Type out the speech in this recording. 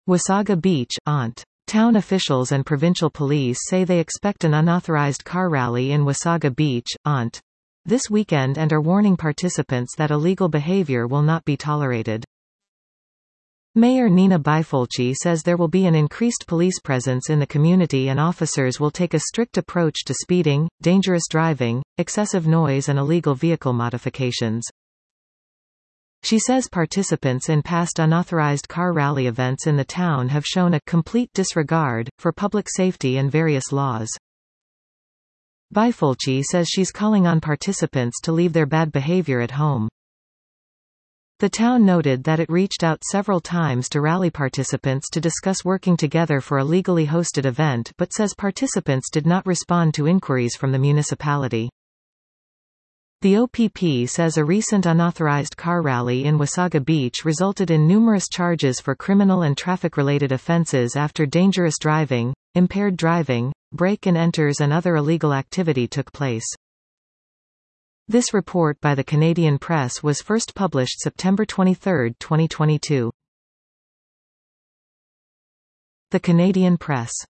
Wasaga Beach, Ont. Town officials and provincial police say they expect an unauthorized car rally in Wasaga Beach, Ont. this weekend and are warning participants that illegal behavior will not be tolerated. Mayor Nina Bifolchi says there will be an increased police presence in the community and officers will take a strict approach to speeding, dangerous driving, excessive noise and illegal vehicle modifications. She says participants in past unauthorized car rally events in the town have shown a complete disregard for public safety and various laws. Bifolchi says she's calling on participants to leave their bad behavior at home. The town noted that it reached out several times to rally participants to discuss working together for a legally hosted event but says participants did not respond to inquiries from the municipality. The OPP says a recent unauthorized car rally in Wasaga Beach resulted in numerous charges for criminal and traffic-related offenses after dangerous driving, impaired driving, break-and-enters and other illegal activity took place. This report by the Canadian Press was first published September 23, 2022. The Canadian Press.